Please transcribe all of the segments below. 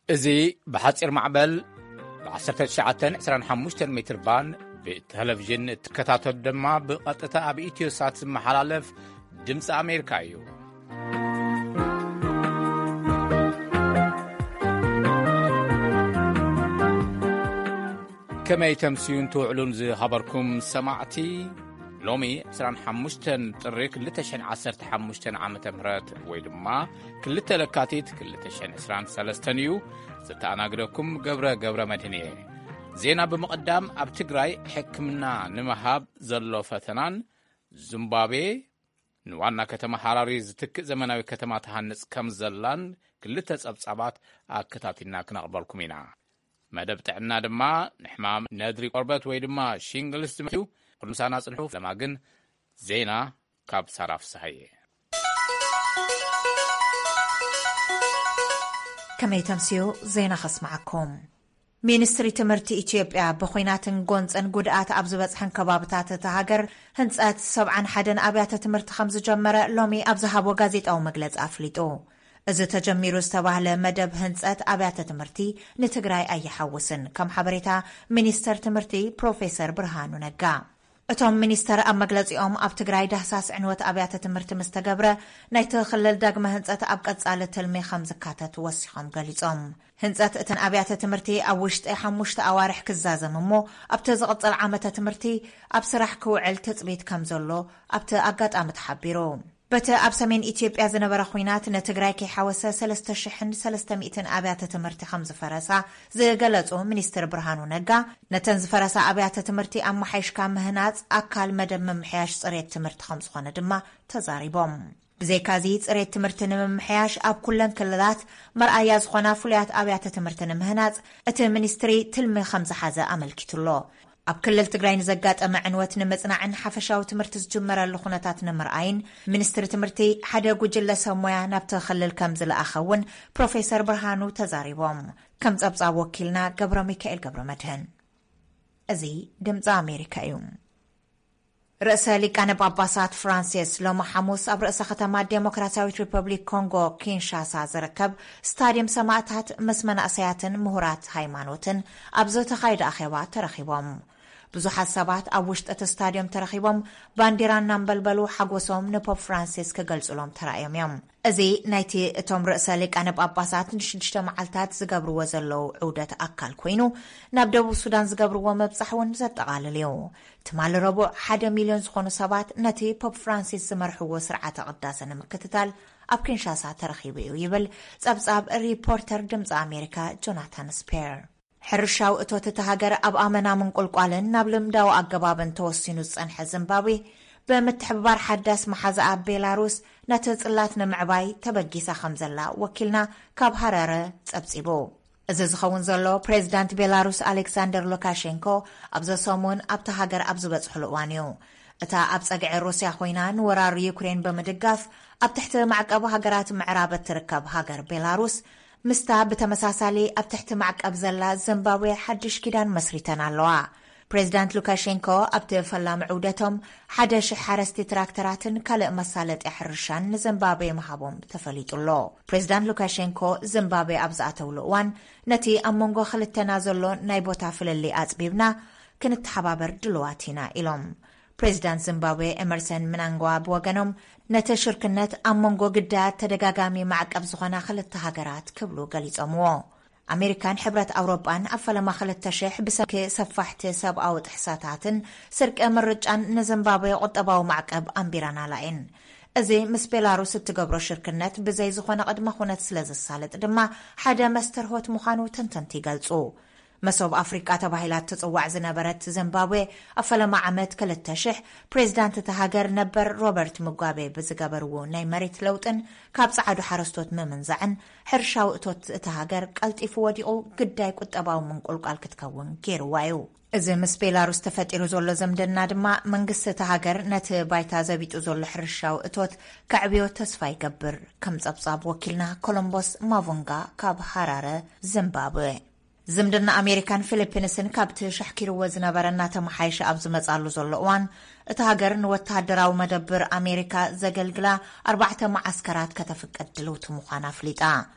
ازي بحصير معبل ب1925 متر بان بتلفزيون تكتاتل دما بقطتا اب ايتيو سات محلالف دمص امريكا ايو كما يتمسيون توعلون زي خبركم سمعتي لومي 25 طريق 2015 عامة مرات ويدما كل تلكاتيت كل 2023 يو ستاناغركم قبره مدينه زينا بمقدام اب تግራይ حكمنا نمهاب زلو فتنان زيمبابوي نوانا ከተማ حراري زتك زمناوي ከተማ تهنጽ كم زلان كل تصبصبات اكتاتينا كنقبلكم ኢና مدب تعنا دما نحمام ندري قربت ወይ ድማ شينغلس دميو قرمسانا صنحوف لما ግን زينا كاب صراف صحيح كما يتمسيو زينا خصمعكم ሚኒስትሪ ትምህርቲ ኢትዮጵያ በኾይናትን ጎንፀን ጉድኣት ኣብ ዝበፅሐን ከባብታት ተሃገር ህንፀት 71 ኣብያተ ትምህርቲ ከም ዝጀመረ ሎሚ ኣብ ዝሃቦ ጋዜጣዊ መግለፂ ኣፍሊጡ እዚ ተጀሚሩ ዝተባህለ መደብ ህንፀት ኣብያተ ትምህርቲ ንትግራይ ኣይሓውስን ከም ሓበሬታ ሚኒስተር ትምህርቲ ፕሮፌሰር ብርሃኑ ነጋ እቶም ሚኒስተር ኣብ መግለፂኦም ኣብ ትግራይ ዳህሳስ ዕንወት ኣብያተ ትምህርቲ ምስተገብረ ናይቲ ክልል ዳግመ ህንፀት ኣብ ቀጻሊ ትልሚ ከም ዝካተት ወሲኾም ገሊጾም ህንፀት እተን ኣብያተ ትምህርቲ ኣብ ውሽጢ 5 ኣዋርሕ ክዛዘም እሞ ኣብቲ ዝቕፅል ዓመተ ትምህርቲ ኣብ ስራሕ ክውዕል ትፅቢት ከም ዘሎ ኣብቲ ኣጋጣሚ ተሓቢሩ በተ ኣብ ሰሜን ኢትዮጵያ ዝነበረ ኹይናት ንትግራይ ከይሓወሰ 3300 ኣብያተ ትምህርቲ ከም ዝፈረሳ ዝገለጹ ሚኒስትር ብርሃኑ ነጋ ነተን ዝፈረሳ ኣብያተ ትምህርቲ ኣብ መሓይሽካ ምህናጽ ኣካል መደብ ምምሕያሽ ጽሬት ትምህርቲ ከም ዝኾነ ድማ ተዛሪቦም ብዘይካዚ ጽሬት ትምህርቲ ንምምሕያሽ ኣብ ኩለን ክልላት መርኣያ ዝኾና ፍሉያት ኣብያተ ትምህርቲ ንምህናጽ እቲ ሚኒስትሪ ትልሚ ከም ዝሓዘ ኣመልኪቱሎ ኣብ ክልል ትግራይ ንዘጋጠመ ዕንወት ንምጽናዕን ሓፈሻዊ ትምህርቲ ዝጅመረሉ ኩነታት ንምርኣይን ሚኒስትሪ ትምህርቲ ሓደ ጉጅለ ሰብ ሞያ ናብቲ ክልል ከም ዝለኣኸውን ፕሮፌሰር ብርሃኑ ተዛሪቦም ከም ጸብጻብ ወኪልና ገብረ ሚካኤል ገብረ መድህን እዚ ድምፂ ኣሜሪካ እዩ رئيس لجنة باباسات فرانسيس لما حموس أب رئيس ختمة ديمقراطية ريبوبليك كونغو كينشاسا زركب ستاديوم سماعتات مسمن أسياتن مهورات هايمانوتن أبزوت خير أخوات ترخيبهم بزو حسابات أبوشت ستاديوم ترخيبهم بانديران نمبلبلو حقوسهم نبوب فرانسيس كجلسولهم ترأيهم يوم أزي نايتي توم رئيس لجنة باباسات نشدشت معلتات زقبرو وزلو عودة أكل كوينو نبدو السودان زقبرو مبصحون زت غالليو تمال ربع 1 مليون زخونو سبات نتي بوب فرانسيس زمرحو سرعة قداسة نمكتتال أب كينشاسا ترخيبيو يبل صبصاب ريبورتر دمز أمريكا جوناثان سبير حرشاو اتوت تهاجر أب آمنا من قلقالن نابلم داو أقبابن توسينو صنح زيمبابوي بمتحبار حداس محازة أب بيلاروس نتزقلات نمعباي تبقيسا خمزلا وكيلنا كاب هرارة تبصيبو እዚ ዝኸውን ዘሎ ፕሬዝዳንት ቤላሩስ ኣሌክሳንደር ሉካሼንኮ ኣብዛ ሰሙን ኣብ ተሃገር ኣብ ዝበፅሕሉ እዋን እዩ እታ ኣብ ፀግዒ ሩስያ ኮይና ንወራሪ ዩክሬን ብምድጋፍ ኣብ ትሕቲ ማዕቀብ ሃገራት ምዕራብ እትርከብ ሃገር ቤላሩስ ምስታ ብተመሳሳሊ ኣብ ትሕቲ ማዕቀብ ዘላ ዚምባብዌ ሓድሽ ኪዳን መስሪተን ኣለዋ ፕሬዝዳንት ሉካሼንኮ ኣብቲ ፈላሚ ዑደቶም 1000 ሓረስቲ ትራክተራትን ካልእ መሳለጢ ሕርሻን ንዚምባብዌ መሃቦም ተፈሊጡሎ ፕሬዝዳንት ሉካሼንኮ ዚምባብዌ ኣብ ዝኣተውሉ እዋን ነቲ ኣብ መንጎ ክልተና ዘሎ ናይ ቦታ ፍልሊ ኣጽቢብና ክንተሓባበር ድልዋት ኢና ኢሎም ፕሬዝዳንት ዚምባብዌ ኤመርሰን ምናንጓዋ ብወገኖም ነቲ ሽርክነት ኣብ መንጎ ግዳያት ተደጋጋሚ ማዕቀብ ዝኾና ክልተ ሃገራት ክብሉ ገሊፆምዎ أمريكان حبرت أوروبان أفلما خلت تشيح بسك سفحت سبعة وتحساتاتن سرق مرجان نزمبابوي قطباو معقب أمبيرانا لائن أزي مس بيلاروس تقبرو شركنات بزي زخونا قد مخونت سلز السالت دما حدا مسترهوت مخانو تنتنتي قلصو مسوب أفريقيا تباهيلات تتصوع زنبرت زيمبابوي أفلما عمت كلت تشيح بريزدانت تهاجر نبر روبرت مغابي بزقابرو ناي مريت لوتن كاب صعدو حرستوت ممنزعن حرشاو اتوت تهاجر قلت إفواديقو قداي قطباو من قلقال كتكون كيرو وايو إذا مس بيلاروس تفتيرو زولو زمدنا دما منقس تهاجر نت بايتا زبيتو زولو حرشاو اتوت كعبيو تسفاي قبر كم زبصاب وكيلنا كولومبوس مافونغا كاب حرارة زيمبابوي زمدنا أمريكان فيليبينسن كابت شحكيرو وزنبرنا تمحايش أبز مزالو زلوان اتهاجر نوتهدراو مدبر أمريكا زقلقلا 4 معسكرات كتفك الدلوت مخانا فليتا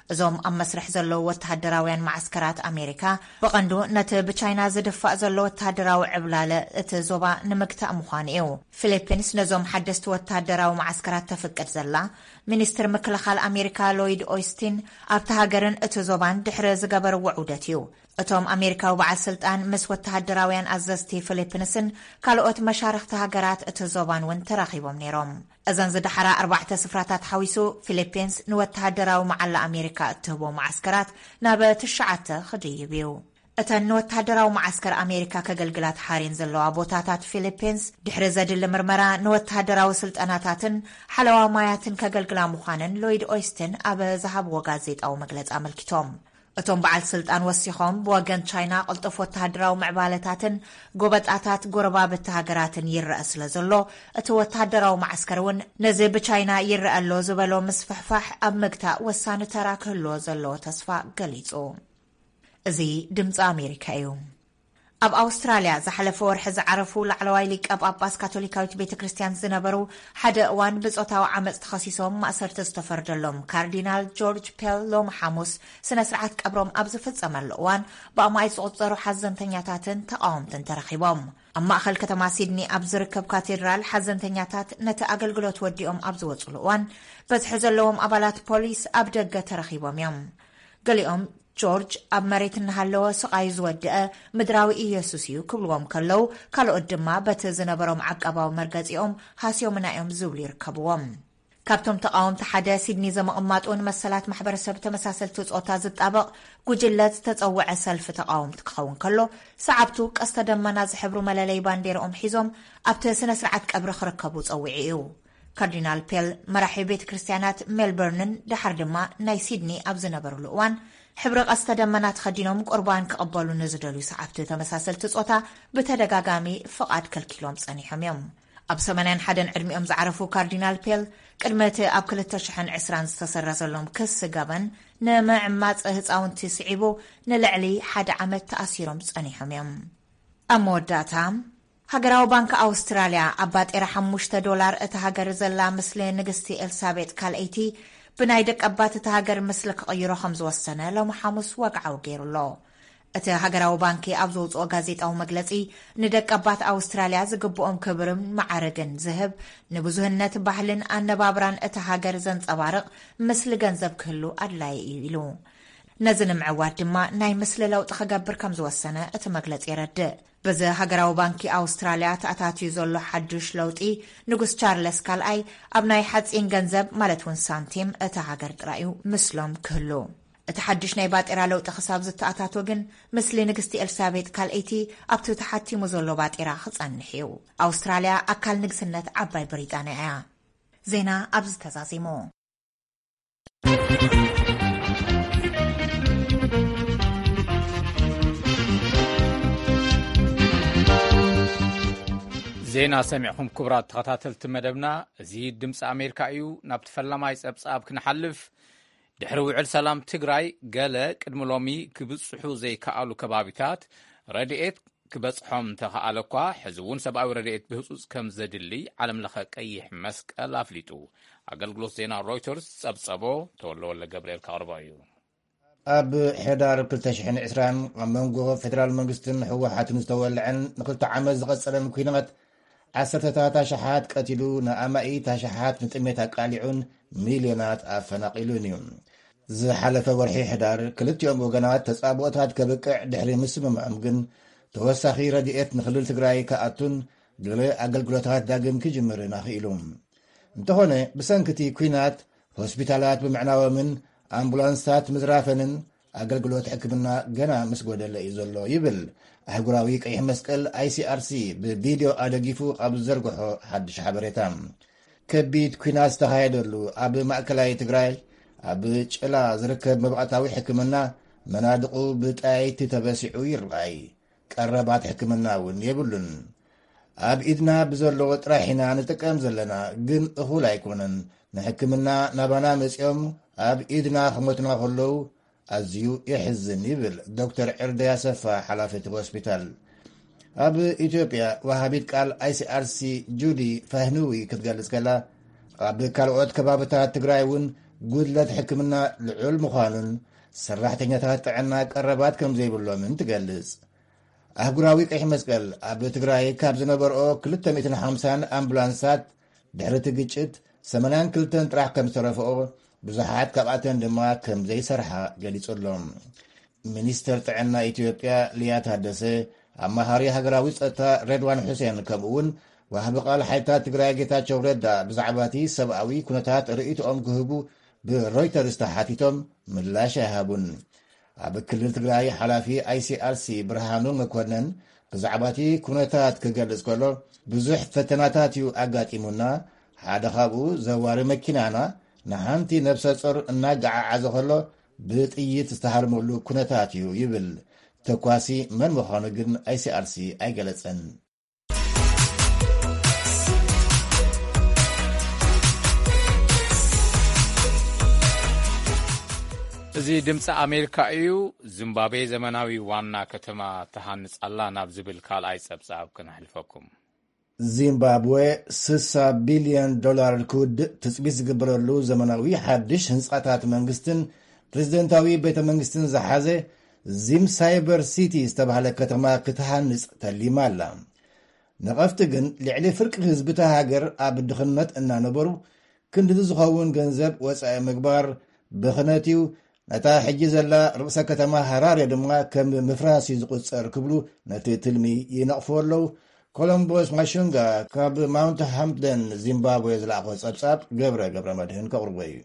እዞም ኣብ መስርሕ ዘለዉ ወተሃደራውያን ማዓስከራት ኣሜሪካ ብቐንዱ ነቲ ብቻይና ዝድፋእ ዘሎ ወተሃደራዊ ዕብላለ እቲ ዞባ ንምግታእ ምዃኑ እዩ። ፊሊፒንስ ነዞም ሓደስቲ ወተሃደራዊ ማዓስከራት ተፍቅድ ዘላ ሚኒስትር ምክልኻል ኣሜሪካ ሎይድ ኦስቲን ኣብቲ ሃገርን እቲ ዞባን ድሕሪ ዝገበርዎ ዑደት እዩ። እቶም ኣሜሪካዊ በዓል ስልጣን ምስ ወተሃደራውያን ኣዘዝቲ ፊሊፒንስን ካልኦት መሻርክቲ ሃገራት እቲ ዞባን እውን ተራኺቦም ነይሮም። እዘን ዝደሓራ 4 ስፍራታት ሓዊሱ ፊሊፒንስ ንወተሃደራዊ መዓላ ኣሜሪካ እትህቦ ማዓስከራት ናብ 9 ክድይብ እዩ። እተን ንወተሃደራዊ ማዓስከር ኣሜሪካ ከገልግላት ሓሪን ዘለዋ ቦታታት ፊሊፒንስ ድሕሪ ዘድሊ ምርመራ ንወተሃደራዊ ስልጠናታትን ሓለዋ ማያትን ከገልግላ ምዃንን ሎይድ ኦስቲን ኣብ ዝሃብዎ ጋዜጣዊ መግለፂ ኣመልኪቶም። እቶም በዓል ስልጣን ወሲኾም ብወገን ቻይና ቅልጡፍ ወተሃደራዊ ምዕባለታትን ጎበጣታት ጎረባብቲ ሃገራትን ይረአ ስለ ዘሎ እቲ ወተሃደራዊ ማዓስከር እውን ነዚ ብቻይና ይረአ ኣሎ ዝበሎ ምስፍሕፋሕ ኣብ ምግታእ ወሳኒ ተራ ክህልዎ ዘለዎ ተስፋ ገሊጹ። እዚ ድምፂ ኣሜሪካ እዩ። ኣብ ኣውስትራልያ ዝሓለፈ ወርሒ ዝዓረፉ ላዕለዋይ ሊቀ ጳጳስ ካቶሊካዊት ቤተ ክርስቲያን ዝነበሩ ሓደ እዋን ብጾታዊ ዓመፅ ተኸሲሶም ማእሰርቲ ዝተፈርደሎም ካርዲናል ጆርጅ ፔል ሎም ሓሙስ ስነ ስርዓት ቀብሮም ኣብ ዝፍጸመሉ እዋን ብኣማይ ዝቑፀሩ ሓዘንተኛታትን ተቃወምትን ተረኺቦም። ኣብ ማእኸል ከተማ ሲድኒ ኣብ ዝርከብ ካቴድራል ሓዘንተኛታት ነቲ ኣገልግሎት ወዲኦም ኣብ ዝወፅሉ እዋን በዝሒ ዘለዎም ኣባላት ፖሊስ ኣብ ደገ ተረኺቦም እዮም። ገሊኦም ጆርጅ ኣብ መሬት እናሃለወ ስቃይ ዝወድአ ምድራዊ ኢየሱስ እዩ ክብልዎም ከለው ካልኦት ድማ በቲ ዝነበሮም ዓቀባዊ መርገፂኦም ሃስዮምና እዮም ዝብሉ ይርከብዎም። ካብቶም ተቃወምቲ ሓደ ሲድኒ ዘመቕማጡን መሰላት ማሕበረሰብ ተመሳሰልቲ ጾታ ዝጣበቕ ጉጅለት ዝተጸውዐ ሰልፊ ተቃወምቲ ክኸውን ከሎ ሰዓብቱ ቀስተ ደመና ዝሕብሩ መለለይ ባንዴራኦም ሒዞም ኣብቲ ስነ ስርዓት ቀብሪ ክርከቡ ጸዊዒ እዩ። ካርዲናል ፔል መራሒ ቤተ ክርስቲያናት ሜልበርንን ድሓር ድማ ናይ ሲድኒ ኣብ ዝነበሩሉ እዋን ሕብሪ ቀስተ ደመና ተኸዲኖም ቁርባን ክቕበሉ ንዝደልዩ ሰዓብቲ ተመሳሰልቲ ጾታ ብተደጋጋሚ ፍቓድ ከልኪሎም ጸኒሖም እዮም። ኣብ 81 ዕድሚኦም ዝዓረፉ ካርዲናል ፔል ቅድሚ እቲ ኣብ 2020 ዝተሰረዘሎም ክስ ገበን ንምዕማፅ ህፃውንቲ ስዒቡ ንልዕሊ 1 ዓመት ተኣሲሮም ጸኒሖም እዮም። ኣብ መወዳእታ ሃገራዊ ባንኪ ኣውስትራልያ ኣብ ባጤራ $5 እቲ ሃገር ዘላ ምስሊ ንግስቲ ኤልሳቤጥ ካልአይቲ ብናይ ደቀባት እቲ ሃገር ምስሊ ክቕይሮ ከም ዝወሰነ ሎም ሓሙስ ወግዓዊ ገይሩሎ። እቲ ሃገራዊ ባንኪ ኣብ ዘውፅኦ ጋዜጣዊ መግለፂ ንደቀባት ኣውስትራልያ ዝግብኦም ክብርን ማዕረግን ዝህብ ንብዙህነት ባህልን ኣነባብራን እቲ ሃገር ዘንጸባርቕ ምስሊ ገንዘብ ክህሉ ኣድላይ እዩ ኢሉ። ነዚ ንምዕዋድ ድማ ናይ ምስሊ ለውጢ ክገብር ከም ዝወሰነ እቲ መግለፂ የረድእ። በዚ ሃገራዊ ባንኪ ኣውስትራልያ ተኣታትዩ ዘሎ ሓዱሽ ለውጢ ንጉስ ቻርለስ ካልኣይ ኣብ ናይ ሓፂን ገንዘብ ማለት እውን ሳንቲም እቲ ሃገር ጥራዩ ምስሎም ክህሉ። እቲ ሓዱሽ ናይ ባጤራ ለውጢ ክሳብ ዝተኣታቶ ግን ምስሊ ንግስቲ ኤልሳቤጥ ካልአይቲ ኣብቲ ተሓቲሙ ዘሎ ባጤራ ክጸንሕ እዩ። ኣውስትራልያ ኣካል ንግስነት ዓባይ ብሪጣንያ እያ። ዜና ኣብዚ ተዛዚሙ። ዜና ሰሚዕኩም ክቡራት ተኸታተልቲ መደብና እዚ ድምፂ ኣሜሪካ እዩ። ናብ ተፈላማይ ጸብጻብ ክንሓልፍ ድሕሪ ውዕል ሰላም ትግራይ ገለ ቅድሚ ሎሚ ክብጽሑ ዘይከኣሉ ከባቢታት ረድኤት ክበጽሖም ተኸኣለ እኳ ሕዚ እውን ሰብኣዊ ረድኤት ብህጹጽ ከም ዘድሊ ዓለም ለኸ ቀይሕ መስቀል ኣፍሊጡ። ኣገልግሎት ዜና ሮይተርስ ጸብጸቦ ተወለወለ ገብርኤል ካቕርቦ እዩ። ኣብ ሕዳር 2020 ኣብ መንጎ ፌደራል መንግስትን ህወሓትን ዝተወልዐን ንክልተ ዓመት ዝቐጸለን ኩናት 10 ታሽሓት ቀቲሉ ንኣማኢ ታሽሓት ንጥሜት ኣቃሊዑን ሚልዮናት ኣፈናቂሉን እዩ። ዝሓለፈ ወርሒ ሕዳር ክልቲኦም ወገናት ተጻብኦታት ከብቅዕ ድሕሪ ምስምምዖም ግን ተወሳኺ ረድኤት ንክልል ትግራይ ከኣቱን ገለ ኣገልግሎታት ዳግም ክጅምርን ኣኽኢሉ። እንተኾነ ብሰንኪቲ ኩናት ሆስፒታላት ብምዕናቦምን ኣምቡላንስታት ምዝራፈንን ኣገልግሎት ሕክምና ገና ምስ ጎደለ እዩ ዘሎ ይብል ኣህጉራዊ ቀይሕ መስቀል ICRC ብቪድዮ ኣደጊፉ ኣብ ዘርግሖ ሓድሽ ሓበሬታ። ከቢድ ኩናት ዝተኻየደሉ ኣብ ማእከላይ ትግራይ ኣብ ጭላ ዝርከብ መብቃዕታዊ ሕክምና መናድቑ ብጣይቲ ተበሲዑ ይርአይ። ቀረባት ሕክምና እውን የብሉን። ኣብ ኢድና ብዘለዎ ጥራሕ ኢና ንጥቀም ዘለና፣ ግን እኹል ኣይኮነን። ንሕክምና ናባና መፂኦም ኣብ ኢድና ክሞትና ከለዉ ኣዝዩ የሕዝን ይብል ዶክተር ዕርደያ ሰፋ ሓላፊት ሆስፒታል። ኣብ ኢትዮጵያ ወሃቢት ቃል ICRC ጁዲ ፋህኑዊ ክትገልጽ ከላ ኣብ ካልኦት ከባቢታት ትግራይ እውን ጉድለት ሕክምና ልዑል ምዃኑን ሰራሕተኛታት ጥዕና ቀረባት ከም ዘይብሎምን ትገልጽ። ኣህጉራዊ ቀይሕ መስቀል ኣብ ትግራይ ካብ ዝነበርኦ 250 ኣምቡላንሳት ድሕሪ እቲ ግጭት 82 ጥራሕ ከም ዝተረፍኦ ብዙሓት ካብኣተን ድማ ከም ዘይሰርሓ ገሊጹሎም። ሚኒስተር ጥዕና ኢትዮጵያ ልያ ታደሰ ኣማሃሪ ሃገራዊ ጸጥታ ሬድዋን ሁሴን ከምኡውን ዋህቢ ቃል ሓይልታት ትግራይ ጌታቸው ረዳ ብዛዕባ እቲ ሰብኣዊ ኩነታት ርእይቶኦም ክህቡ ብሮይተርስ ተሓቲቶም ምላሽ ኣይሃቡን። ኣብ ክልል ትግራይ ሓላፊ ICRC ብርሃኑ መኮነን ብዛዕባ እቲ ኩነታት ክገልጽ ከሎ ብዙሕ ፈተናታት እዩ ኣጋጢሙና፣ ሓደ ካብኡ ዘዋሪ መኪናና ንሓንቲ ነብሰ ጹር እናገዓዓዘ ከሎ ብጥይት ዝተሃርመሉ ኩነታት እዩ ይብል። ተኳሲ መን ምዃኑ ግን ICRC ኣይገለጸን። እዚ ድምፂ ኣሜሪካ እዩ። ዚምባብዌ ዘመናዊ ዋና ከተማ ተሃንጻላ ናብ ዝብል ካልኣይ ጸብጻብ ክነሕልፈኩም። ዚምባብዌ $60 ቢልዮን ክውድእ ትጽቢት ዝግበረሉ ዘመናዊ ሓድሽ ህንጻታት መንግስትን ፕሬዚደንታዊ ቤተ መንግስትን ዝሓዘ ዚም ሳይበር ሲቲ ዝተባህለ ከተማ ክትሃንጽ ተሊማ ኣላ። ነቐፍቲ ግን ልዕሊ ፍርቂ ህዝቢ ሃገር ኣብ ድኽነት እናነበሩ ክንዲ ዝኸውን ገንዘብ ወፃኢ ምግባር ብኽነትዩ ነታ ሕጂ ዘላ ርእሰ ከተማ ሃራሬ ድማ ከም ምፍራሲ ዝቁጸር ክብሉ ነቲ ትልሚ ይነቕፉ ኣለዉ። ኮሎምቦስ ማሹንጋ ካብ ማውንት ሃምፕደን ዚምባብዌ ዝለኣኾ ጸብጻብ ገብረ መድህን ከቕርቦ እዩ።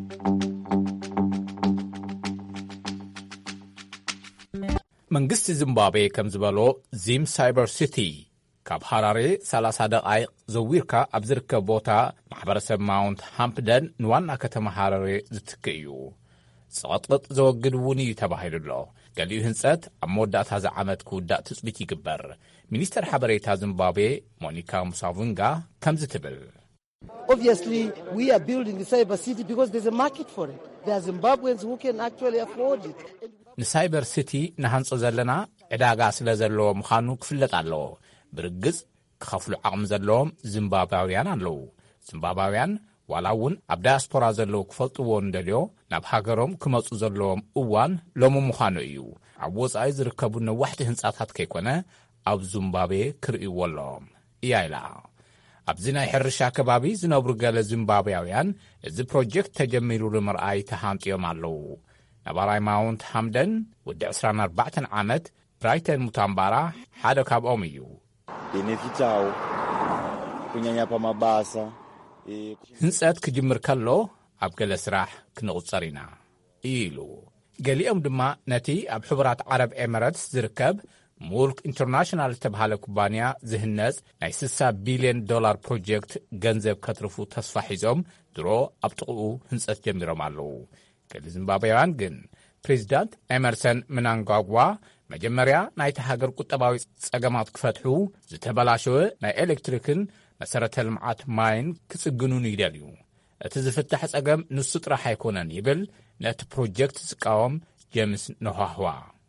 መንግስቲ ዚምባብዌ ከም ዝበሎ ዚም ሳይበር ሲቲ ካብ ሃራሬ 30 ደቓይቕ ዘዊርካ ኣብ ዝርከብ ቦታ ማሕበረሰብ ማውንት ሃምፕደን ንዋና ከተማ ሃራሬ ዝትክእ እዩ። ጽቕጥቕጥ ዘወግድ እውን እዩ ተባሂሉ ኣሎ። ገሊኡ ህንጸት ኣብ መወዳእታ ዝዓመት ክውዳእ ትጽቢት ይግበር። ሚኒስተር ሓበሬታ ዚምባብዌ ሞኒካ ሙሳቪንጋ ከምዚ ትብል። Obviously, we are building the cyber city because there's a market for it. There are Zimbabweans who can actually afford it. ንሳይበር ሲቲ ንሃንጾ ዘለና ዕዳጋ ስለ ዘለዎ ምዃኑ ክፍለጥ ኣለዎ። ብርግጽ ክኸፍሉ ዓቕሚ ዘለዎም ዚምባብያውያን ኣለዉ። ዚምባብያውያን ዋላ እውን ኣብ ዳያስፖራ ዘለዉ ክፈልጥዎ እንደልዮ ናብ ሃገሮም ክመፁ ዘለዎም እዋን ሎሚ ምዃኑ እዩ። ኣብ ወፃኢ ዝርከቡ ነዋሕቲ ህንጻታት ከይኮነ ኣብ ዚምባብዌ ክርእይዎ ኣለዎም እያ ኢላ። ኣብዚ ናይ ሕርሻ ከባቢ ዝነብሩ ገለ ዚምባብያውያን እዚ ፕሮጀክት ተጀሚሩ ንምርኣይ ተሃንጥዮም ኣለዉ። ነባራይ ማውንት ሃምደን ወዲ 24 ዓመት ብራይተን ሙታምባራ ሓደ ካብኦም እዩ። ቤኔፊታው ኩኛኛ ፓማባሳ ህንጸት ክጅምር ከሎ ኣብ ገለ ስራሕ ክንቝጸር ኢና ኢሉ። ገሊኦም ድማ ነቲ ኣብ ሕቡራት ዓረብ ኤሚሬትስ ዝርከብ ሙልክ ኢንተርናሽናል ዝተብሃለ ኩባንያ ዝህነጽ ናይ $60 ቢልዮን ፕሮጀክት ገንዘብ ከትርፉ ተስፋ ሒዞም ድሮ ኣብ ጥቕኡ ህንጸት ጀሚሮም ኣለዉ። ገሊ ዚምባብያውያን ግን ፕሬዚዳንት ኤመርሰን ምናንጓጓ መጀመርያ ናይቲ ሃገር ቁጠባዊ ጸገማት ክፈትሑ ዝተበላሸወ ናይ ኤሌክትሪክን መሰረተ ልምዓት ማይን ክጽግኑን ይደልዩ። እቲ ዝፍታሕ ጸገም ንሱ ጥራሕ ኣይኮነን ይብል ነቲ ፕሮጀክት ዝቃወም ጄምስ ነኋህዋ።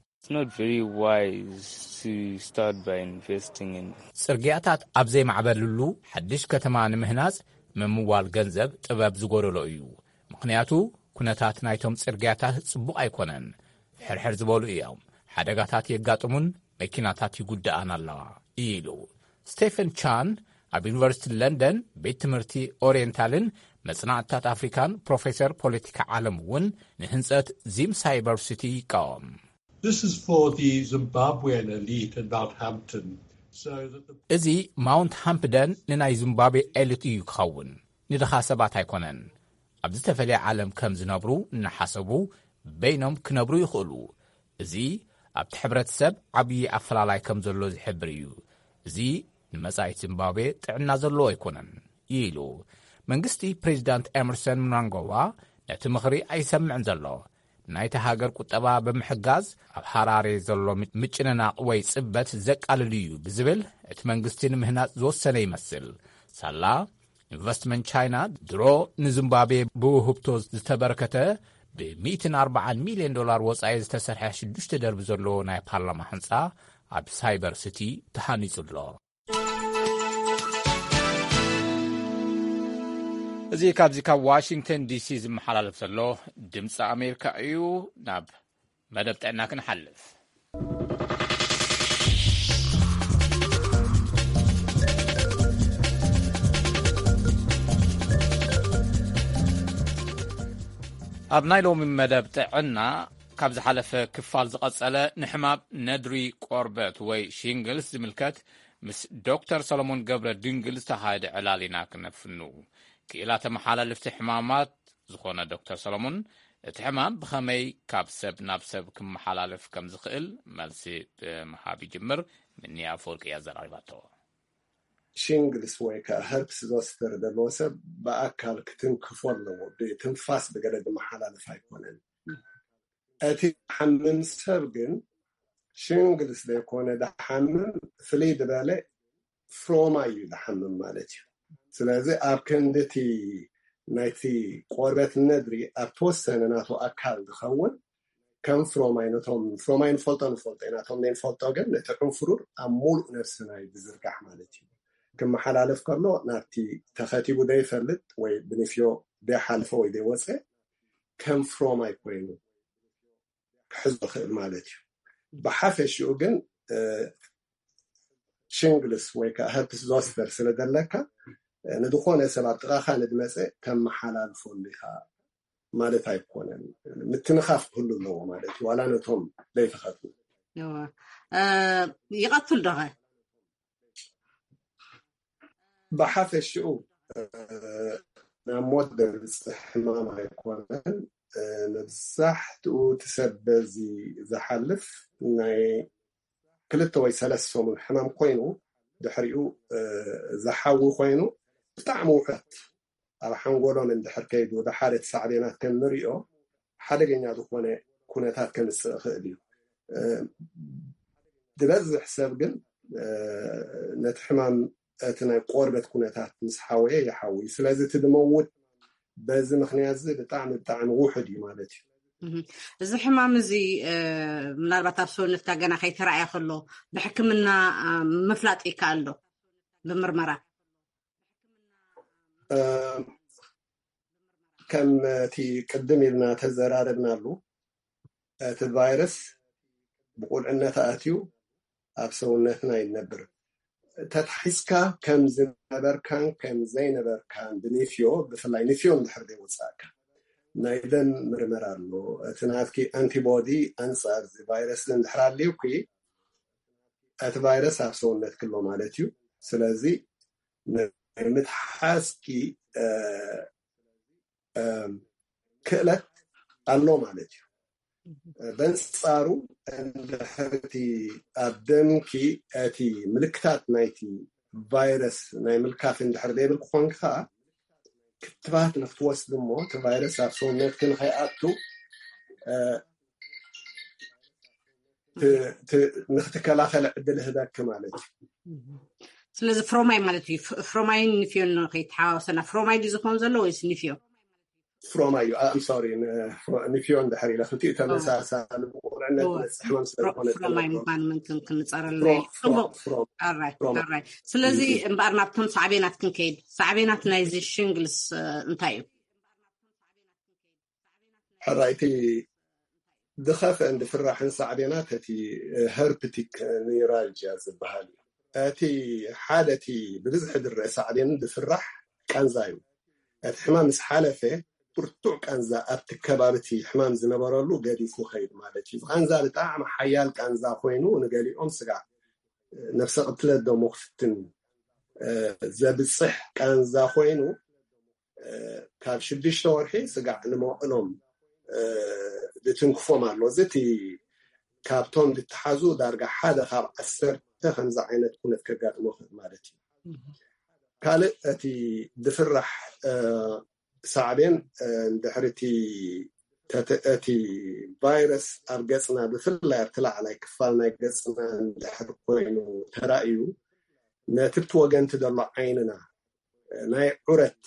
ጽርግያታት ኣብ ዘይማዕበልሉ ሓድሽ ከተማ ንምህናጽ ምምዋል ገንዘብ ጥበብ ዝጐደሎ እዩ። ምኽንያቱ ኩነታት ናይቶም ጽርግያታት ጽቡቕ ኣይኮነን። ሕርሕር ዝበሉ እዮም። ሓደጋታት የጋጥሙን መኪናታት ይጉድኣን ኣለዋ ኢሉ። ስቴፈን ቻን ኣብ ዩኒቨርሲቲ ለንደን ቤት ትምህርቲ ኦሪየንታልን መጽናዕትታት ኣፍሪካን ፕሮፌሰር ፖለቲካ ዓለም እውን ንህንጸት ዚም ሳይበር ሲቲ ይቃወም። እዚ ማውንት ሃምፕደን ንናይ ዚምባብዌ ኤሊት እዩ ክኸውን፣ ንድኻ ሰባት ኣይኮነን። ኣብ ዝተፈለየ ዓለም ከም ዝነብሩ እናሓሰቡ በይኖም ክነብሩ ይኽእሉ። እዚ ኣብቲ ሕብረተሰብ ዓብዪ ኣፈላላይ ከም ዘሎ ዝሕብር እዩ። እዚ ንመጻኢት ዚምባብዌ ጥዕና ዘለዎ ኣይኮነን ኢሉ። መንግስቲ ፕሬዚዳንት ኤመርሰን ምናንጎዋ ነቲ ምኽሪ ኣይሰምዕን ዘሎ። ናይቲ ሃገር ቁጠባ ብምሕጋዝ ኣብ ሃራሬ ዘሎ ምጭንናቕ ወይ ጽበት ዘቃልል እዩ ብዝብል እቲ መንግስቲ ንምህናጽ ዝወሰነ ይመስል። ሳላ ኢንቨስትመንት ቻይና ድሮ ንዚምባብዌ ብውህብቶ ዝተበረከተ ብ$140 ሚልዮን ወጻኢ ዝተሰርሐ 6 ደርቢ ዘለዎ ናይ ፓርላማ ህንጻ ኣብ ሳይበር ሲቲ ተሃኒጹ ኣሎ። እዚ ካብዚ ካብ ዋሽንግተን ዲሲ ዝመሓላለፍ ዘሎ ድምፂ ኣሜሪካ እዩ። ናብ መደብ ጥዕና ክንሓልፍ። ኣብ ናይ ሎሚ መደብ ጥዕና ካብ ዝሓለፈ ክፋል ዝቐጸለ ንሕማም ነድሪ ቆርበት ወይ ሽንግልስ ዝምልከት ምስ ዶክተር ሰሎሞን ገብረ ድንግል ዝተኻየደ ዕላል ኢና ክነፍኑ። ክኢላ ተመሓላለፍቲ ሕማማት ዝኾነ ዶክተር ሰሎሞን እቲ ሕማም ብኸመይ ካብ ሰብ ናብ ሰብ ክመሓላለፍ ከም ዝኽእል መልሲ ብምሃብ ይጅምር። ምንያ ኣፈወርቂ እያ ዘራሪባቶ። ሽንግልስ ወይ ከዓ ሄርፕስ ዞስተር ዘለዎ ሰብ ብኣካል ክትንክፎ ኣለዎ። ብትንፋስ ብገለ መሓላለፍ ኣይኮነን። እቲ ሓምም ሰብ ግን ሽንግልስ ዘይኮነ ድሓምም ፍልይ ዝበለ ፍሮማ እዩ ድሓምም ማለት እዩ። ስለዚ ኣብ ክንድቲ ናይቲ ቆርበት ነድሪ ኣብ ተወሰነ ናቱ ኣካል ዝኸውን ከም ፍሮማይ ነቶም ፍሮማይ ንፈልጦ ኢና ቶም ንፈልጦ ግን ነቲ ዕንፍሩር ኣብ ሙሉእ ነፍስና ዝዝርጋሕ ማለት እዩ። ክመሓላለፍ ከሎ ናብቲ ተኸቲቡ ዘይፈልጥ ወይ ብንፍዮ ዘይሓልፈ ወይ ዘይወፀ ከም ፍሮማይ ኮይኑ ክሕዞ ክእል ማለት እዩ። ብሓፈሽኡ ግን ሽንግልስ ወይ ከዓ ሄርፕስ ዞስተር ስለ ዘለካ ንድኾነ ሰባት ጥቓኻ ንድመፀ ከም መሓላልፎሉ ኢኻ ማለት ኣይኮነን። ምትንኻፍ ክህሉ ኣለዎ ማለት እዩ። ዋላ ነቶም ዘይተኸትሉ ይቐትል ዶኸ ብሓፈሽኡ ናብ ሞት ዘብፅሕ ሕማም ኣይኮነን። መብዛሕትኡ ትሰበዚ ዝሓልፍ ናይ 2 ወይ 3 ሰሙን ሕማም ኮይኑ ድሕሪኡ ዝሓዊ ኮይኑ ብጣዕሚ ውሕት ኣብ ሓንጎሎም እንድሕር ከይዱ ብሓደ ሳዕቤናት ከም ንሪኦ ሓደገኛ ዝኾነ ኩነታት ከምፅእ ክእል እዩ። ዝበዝሕ ሰብ ግን ነቲ ሕማም እቲ ናይ ቆርበት ኩነታት ምስ ሓወየ ይሓዊ። ስለዚ እቲ ድመውት በዚ ምክንያት ብጣዕሚ ውሕድ እዩ ማለት እዩ። እዚ ሕማም እዚ ምናልባት ኣብ ሰውነትካ ገና ከይተረኣየ ከሎ ብሕክምና ምፍላጥ ይከኣል ዶ ብምርመራ? ከም እቲ ቅድም ኢልና ተዘራረብናሉ እቲ ቫይረስ ብቁልዕነት ኣትዩ ኣብ ሰውነትና ይነብር። ተታሒዝካ ከም ዝነበርካን ከም ዘይነበርካን ብንፍዮ ብፍላይ ንፍዮ እንድሕር ዘይወፃእካ ናይ ደም ምርመራ ኣሎ። እቲ ናትኪ አንቲቦዲ ኣንፃር እዚ ቫይረስ እንድሕር ኣልዩኪ እቲ ቫይረስ ኣብ ሰውነት ክሎ ማለት እዩ። ስለዚ ምትሓዝኪ ክእለት ኣሎ ማለት እዩ። በንፃሩ እንድሕርቲ ኣብ ደምኪ እቲ ምልክታት ናይቲ ቫይረስ ናይ ምልካፍ እንድሕር ዘይብል ክኾንክ ከዓ ክትባት ንክትወስድ እሞ እቲ ቫይረስ ኣብ ሰውነትክ ንኸይኣቱ ንክትከላኸል ዕድል ህበክ ማለት እዩ። ስለዚ ፍሮማይ ማለት እዩ። ፍሮማይን ንፍዮን ከይተሓዋወሰና ፍሮማይ ድዩ ዝኸውን ዘሎ ወይስ ንፍዮ? ፍሮማይ እዩ። ኣም ሶሪ ንፍዮ እንድሕር ኢለ ክልቲኡ ተመሳሳሊ ብቁልዕነት ሕማም ስለዝኾነ ፍሮማይ ምኳኑ ምንትን ክንፀረልና ራይ። ስለዚ እምበኣር ናብቶም ሳዕቤናት ክንከይድ። ሳዕቤናት ናይዚ ሽንግልስ እንታይ እዩ? ሕራይቲ ድኸፍአ እንድፍራሕን ሳዕቤናት እቲ ሄርፕቲክ ኒውራልጂያ ዝበሃል እዩ። እቲ ሓደ እቲ ብብዝሒ ዝረአ ሳዕቤን ድፍራሕ ቃንዛ እዩ። እቲ ሕማም ምስ ሓለፈ ብርቱዕ ቃንዛ ኣብቲ ከባቢቲ ሕማም ዝነበረሉ ገዲፉ ኸይድ ማለት እዩ። ቃንዛ ብጣዕሚ ሓያል ቃንዛ ኮይኑ ንገሊኦም ስጋዕ ነፍሰ ቅትለት ዶ ሙክፍትን ዘብፅሕ ቃንዛ ኮይኑ ካብ 6 ወርሒ ስጋዕ ንመቕሎም ዝትንክፎም ኣሎ። እዚ እቲ ካብቶም ዝትሓዙ ዳርጋ 1 ካብ 10 ከምዚ ዓይነት ኩነት ከጋጥሞ ማለት እዩ። ካልእ እቲ ድፍራሕ ሳዕቤን እንድሕርቲ እቲ ቫይረስ ኣብ ገፅና ብፍላይ ኣብቲ ላዕላይ ክፋል ናይ ገፅና እንድሕር ኮይኑ ተራእዩ ነቲ ወገንቲ ዘሎ ዓይንና ናይ ዑረት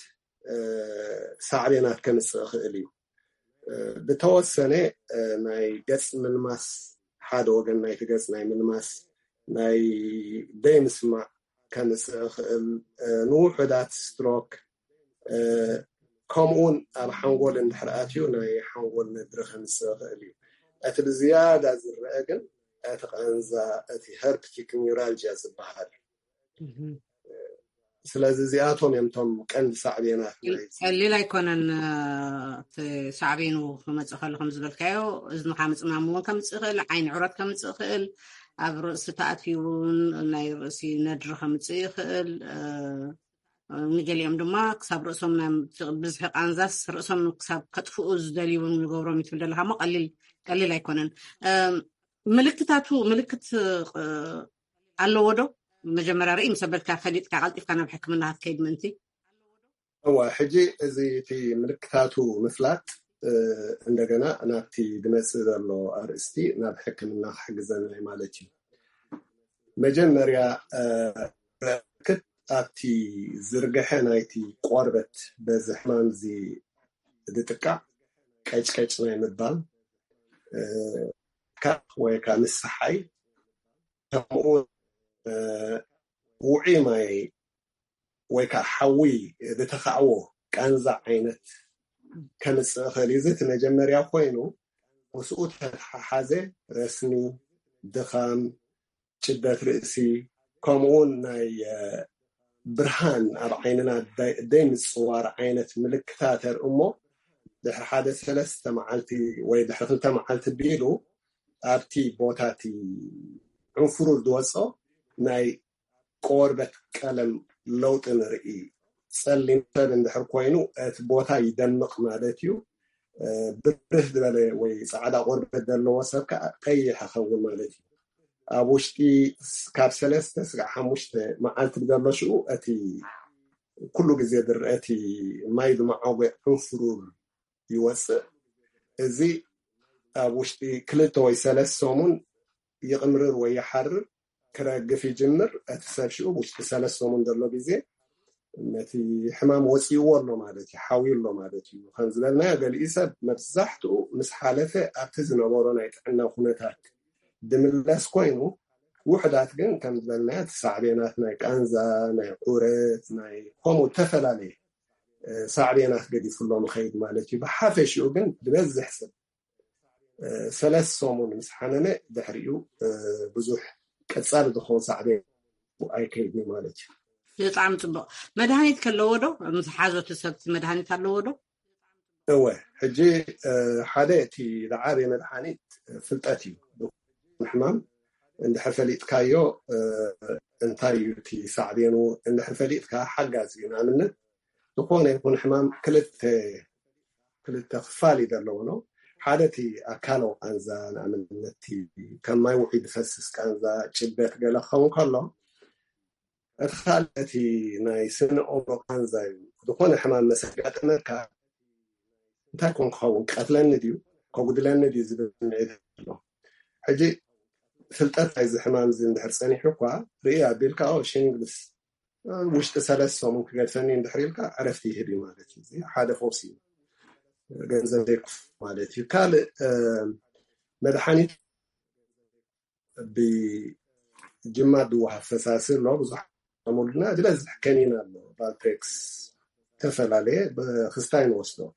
ሳዕቤናት ከምፅእ ክእል እዩ። ብተወሰነ ናይ ገፅ ምልማስ ሓደ ወገን ናይቲ ገፅ ናይ ምልማስ ናይ ደይ ምስማዕ ከምፅእ ክእል፣ ንውሕዳት ስትሮክ كمون أب حنقول إن حرقاتيو ناي حنقول ندرخ نسخلي أتبزيادة زرقاً أتقنزا أتي هربتيك نيورالجيا زبحر سلازي زياتهم يمتم كان سعبينات اللي لا يكونن سعبين ومتصخل خمس بالكايو إذن خامس أمامون كم تصخل عين عرض كم تصخل أبرأس تأتيون ناي رأسي ندر خمس تصخل نقول يوم دما كسب رأسهم بزحق أنزاس رأسهم كسب كتفوز دليون الجورم يتفضل لها ما قليل لا يكونن ملكت على وده مجمرة رأي مسبب كافليت كعلت كان بحكم إنها تكيد منتي. هو حجي زي تي ملكتاتو مثلات عندنا أنا تي دمسر له أرستي أنا بحكم إنها حجزنا مالتي. مجمرة كت أتي زرقحنا أتي قربت بزحمان زي دتكع كايش ما يمدبال وكان الصحي كمون وعي ماي ويكا حوي إذا تخعوه كأنزع عينت كمس خليزة نجمر يا خوينو وسقوط حازة رسمي دخان شدة رأسي كمون ناي برهان أرعيننا دين الصور عينت ملك ثاتر أمه دحر حادث ثلاثة معالتي ويدحر ثلاثة معالتي بيلو أبتي بوتاتي عنفرور دوصو ناي قربت كلام لوط نرئي سلين تبن دحر كوينو بوتا يدمق مالتيو برهد بالي ويسعادا قربت دلو وسبكا قيح خول مالتيو أبوشتي كاب سلسة سقع حموشت معالت بدلو شو أتي كله جزيدر أتي مايدو معاوي عنفرور يوسع زي أبوشتي كلتو يسلس سومون يغمرر ويحرر كراجف يجمر أتسافشوا بوشتي سلس سومون درلو بيزي نتي حمام وسي ورلو مالتي حاويل له مالتي خنزلنا قال إيسا مبزحتو مسحالته أبتزنا ورانا يتعنا خونتات دملاس كوينو وحدات جن كان زلنا تسعبينات نايك أنزا نايك قورت نايك هم تفل عليه سعبينات قد يفلون خيد مالتي بحافش يوجن ببز حسب ثلاث صومون مسحاننا دحريو بزوح كتصار دخول سعبين وأي كيدني مالتي يطعم طبق مدهانيت كاللودو مسحازو تسبت مدهانيت كاللودو هو حجي حداتي دعاري مدهانيت فلتاتي حمام عند حفليت كايو انتايو تي سعبينو عند حفليت كا حقازين عملنا تكون يكون حمام كلت خفالي دلونو حالتي أكلوا أنزان عملتي كما يوعد فسس كأنزا شبت قال خون كله أدخلتي نايسن أمر أنزا تكون حمام مسكات أمريكا تكون خون قتلنا ديو كودلنا دي زبون عيده حجي فلتت عايز حمام زين دحرساني حقوق ريا بيلكا أو شينجلس وش تسلسل ممكن قال ثاني دحريلكا عرفتي هدي مالتي زي حدا فوسي جنزندك مالتي قال مدحاني بجماد وحفساسين لو بزح عملنا دلز حكينا له بالتكس تفل عليه بخستين وصلوا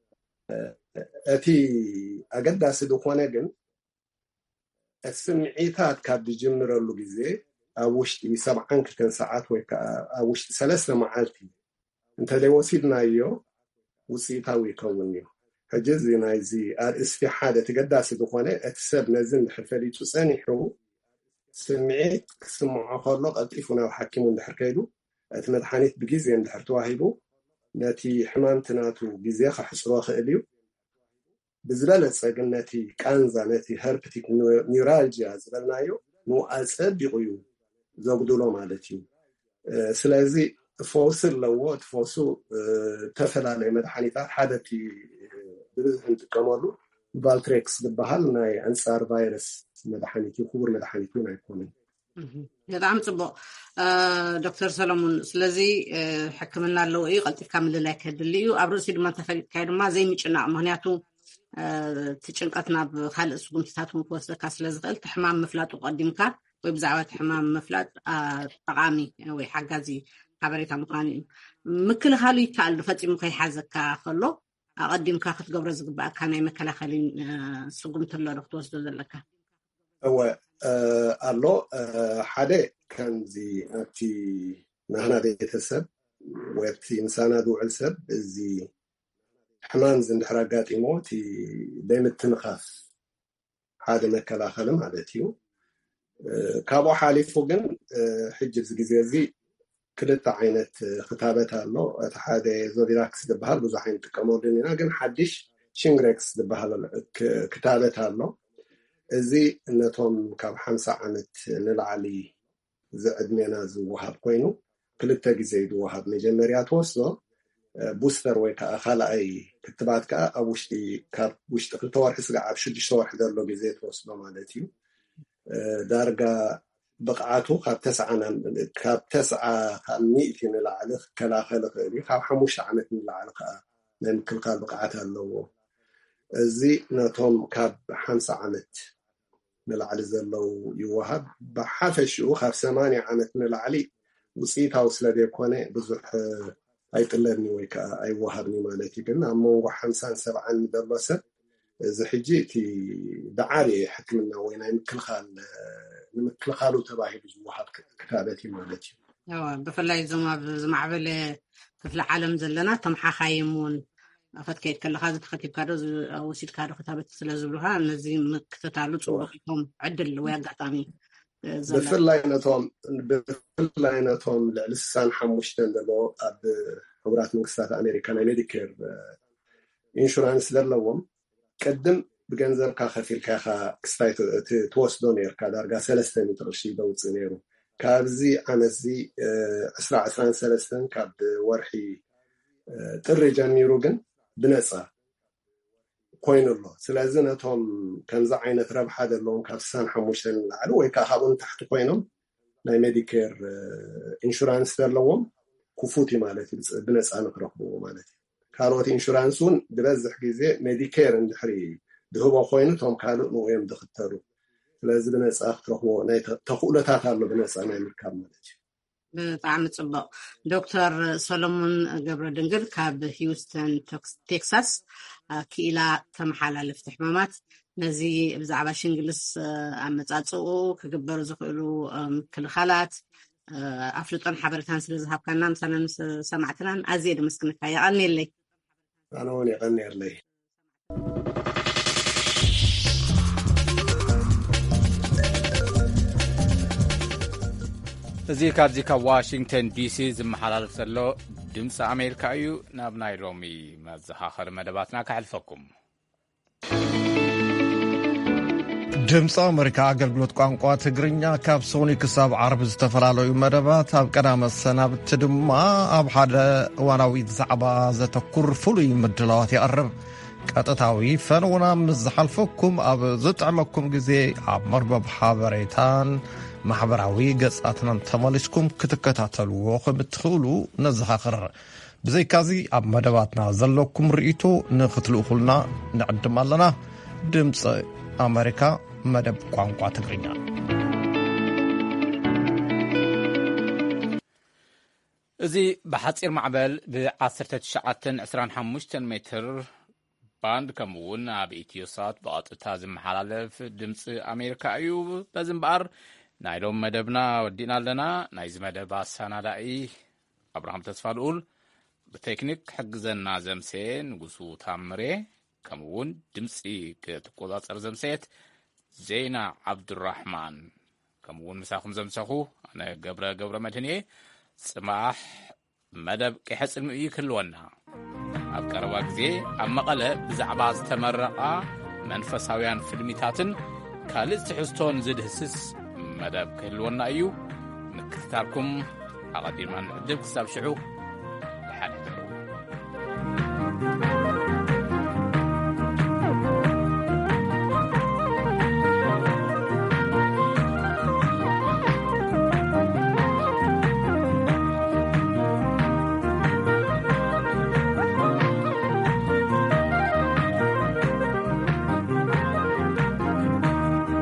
أتي أقدس دخانة جن السمعيتات كاب بجمر اللوجيزي أوشتي 7 كان ساعات ويك أوشتي 3 معالتي أنت لو وصلنا يو وصيتاوي يكونيو حجزي نايزي في حادة تقدس دخانة أتسب نزل حفلي تساني حو سمعيت سمع خلق أتلفنا وحكمون دحركيدو أتمدحانيت بجيزي عند حرتواهيبو ناتي حمامتناتو جزيخة حسروخ إليو بزلالة ساقناتي كانزا ناتي هربتيك نيرالجيا زلالنايو نو أسب بغيو زوجدولو مالتيو سلازي فوصل لوات فوصو تفل على مدحانيتات حادتي برزهم تكاملو بالتريكس بالبهال ناي أنصار فيروس مدحانيتي خبر مدحانيتي نايكوني يدعم طبق دكتور سلمون سلازي حكمنا له إيه قلت كامل لك هدليو أبرزي لما تفريد كايدو ما زي ميجنا مهنياتو تشنقتنا بخالق سقومتاتهم كوسكا سلازي قلت حمام مفلات وقدمك ويبزعوات حمام مفلات طعامي ويحقازي ሓበሬታ ምዃኑ እዩ ምክልኻሉ ይከኣል ፈፂሙ ከይሓዘካ ከሎ ኣቐዲምካ ክትገብሮ ዝግባእካ ናይ መከላኸሊ ስጉምቲ ኣሎ ዶ ክትወስዶ ዘለካ እወ ኣሎ ሓደ ከምዚ ኣብቲ ናህና ቤተሰብ ወይ ኣብቲ ምሳና ዝውዕል ሰብ እዚ ሕማም እንድሕር ኣጋጢሞ እቲ ዘይምትንኻፍ ሓደ መከላኸሊ ማለት እዩ ካብኡ ሓሊፉ ግን ሕጂ እዚ ግዜ እዚ ክልተ ዓይነት ክታበት ኣሎ እቲ ሓደ ዞቪራክስ ዝበሃል ብዙሕ እንጥቀመሉ ኢና ግን ሓድሽ ሽንግሬክስ ዝበሃል ክታበት ኣሎ እዚ ነቶም ካብ 50 ዓመት ንላዕሊ ዝዕድሜና ዝወሃብ ኮይኑ ክልተ ግዜ ዝወሃብ መጀመርያ ተወስዶ ቡስተር ወይ ከዓ ካልኣይ ክትባት ከዓ ኣብ ውሽጢ 2 ወርሒ ስጋዕ ኣብ 6 ወርሒ ዘሎ ግዜ ተወስዶ ማለት እዩ ዳርጋ ብቕዓቱ ካብ 9 ንላዕሊ ክከላኸል ይኽእል እዩ ካብ 5 ዓመት ንላዕሊ ከዓ ናይ ምክልኻል ብቕዓት ኣለዎ እዚ ነቶም ካብ 50 ዓመት ንላዕሊ ዘለው ይወሃብ ብሓፈሽኡ ካብ 80 ዓመት ንላዕሊ ውፅኢታዊ ስለዘይኮነ ብዙሕ ኣይጥለብኒ ወይ ከዓ ኣይወሃብኒ ማለት እዩ ግን ኣብ መንጎ 50 70 ዘሎ ሰብ እዚ ሕጂ እቲ ብዓብዪ ሕክምና ወይ ናይ ንምክልኻሉ ተባሂሉ ዝወሃብ ክታበት እዩ ማለት እዩ ብፍላይ ዞም ኣብ ዝማዕበለ ክፍሊ ዓለም ዘለና እቶም ሓኻይም እውን ክትከይድ ከለካ ዝተኸቲብካ ዶ ወሲድካ ዶ ክታበት ስለ ዝብሉካ ነዚ ምክትታሉ ፅቡቅ ኢቶም ዕድል ወይ ኣጋጣሚ ብፍላይ ነቶም ልዕሊ 65 ዘሎ ኣብ ሕቡራት መንግስታት ኣሜሪካ ናይ ሜዲኬር ኢንሹራንስ ዘለዎም ቅድም ብገንዘብካ ከፊልካ ኢኻ ክስታይ ትወስዶ ነርካ ዳርጋ 300 ቅርሺ ደውፅእ ነይሩ ካብዚ ዓመት እዚ 2023 ካብ ወርሒ ጥሪ ጀሚሩ ግን ብነፃ ኮይኑ ኣሎ ስለዚ ነቶም ከምዚ ዓይነት ረብሓ ዘለዎም ካብ 65 ንላዕሊ ወይ ከዓ ካብኡን ታሕቲ ኮይኖም ናይ ሜዲኬር ኢንሹራንስ ዘለዎም ክፉት ማለት እዩ ብነፃ ንክረኽብዎ ማለት እዩ ካልኦት ኢንሹራንስ እውን ብበዝሕ ግዜ ሜዲኬር እንድሕሪ ዝህቦ ኮይኑ እቶም ካልእ ንኦም ዝኽተሉ ስለዚ ብነፃ ክትረኽቦ ናይ ተኽእሎታት ኣሎ ብነፃ ናይ ምርካብ ማለት እዩ ብጣዕሚ ፅቡቅ ዶክተር ሰሎሞን ገብረ ድንግል ካብ ሂውስተን ቴክሳስ ክኢላ ተመሓላለፍቲ ሕማማት ነዚ ብዛዕባ ሽንግልስ ኣመፃፅኡ ክግበሩ ዝኽእሉ ምክልኻላት ኣፍልጦን ሓበሬታን ስለ ዝሃብካና ምሳና ምስ ሰማዕትናን ኣዝየ ደመስክንካ ይቐኒየለይ ኣነ እውን ይቐኒየለይ እዚ ካብዚ ካብ ዋሽንግተን ዲሲ ዝመሓላለፍ ዘሎ ድምፂ ኣሜሪካ እዩ ናብ ናይ ሎሚ መዘኻኸሪ መደባትና ካሕልፈኩም ድምፂ ኣሜሪካ ኣገልግሎት ቋንቋ ትግርኛ ካብ ሶኒ ክሳብ ዓርቢ ዝተፈላለዩ መደባት ኣብ ቀዳመት ሰናብቲ ድማ ኣብ ሓደ እዋናዊ ዛዕባ ዘተኩር ፍሉይ ምድላዋት ይቐርብ ቀጥታዊ ፈነውና ምስ ዝሓልፈኩም ኣብ ዝጥዕመኩም ግዜ ኣብ መርበብ ሓበሬታን ማሕበራዊ ገጻትናን ተመሊስኩም ክትከታተልዎ ከም እትኽእሉ ነዘኻኽር ብዘይካዚ ኣብ መደባትና ዘለኩም ርእይቶ ንኽትልእኹልና ንዕድም ኣለና ድምፂ ኣሜሪካ መደብ ቋንቋ ትግርኛ እዚ ብሓፂር ማዕበል ብ1925 ሜትር ባንድ ከምኡውን ኣብ ኢትዮሳት ብቐጥታ ዝመሓላለፍ ድምፂ ኣሜሪካ እዩ በዚ እምበኣር ናይ ሎም መደብና ወዲእና ኣለና ናይዚ መደብ ኣሰናዳኢ ኣብርሃም ተስፋ ልኡል ብቴክኒክ ሕግዘና ዘምሴ ንጉሱ ታምሬ ከምኡውን ድምፂ ክትቆፃፀር ዘምሴት ዜና ዓብዱራሕማን ከምኡውን ምሳኹም ዘምሰኹ ኣነ ገብረ መድህን እየ ጽማሕ መደብ ቀይሐፅልሚ እዩ ክህልወና ኣብ ቀረባ ግዜ ኣብ መቐለ ብዛዕባ ዝተመረቓ መንፈሳውያን ፍልሚታትን ካልእ ትሕዝቶን ዝድህስስ መደብ ክህልወና እዩ ምክትታልኩም ኣቐዲምና ንዕድብ ክሳብ ሽዑ ድሓን